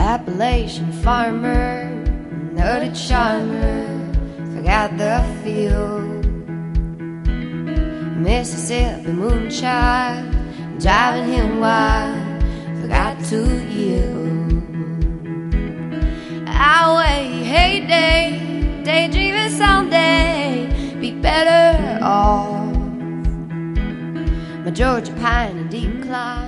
Appalachian farmer, noted charmer, forgot the field. Mississippi moonshine, driving him wild, forgot to yield. Highway heyday, daydreaming someday, be better off. My Georgia pine in decline,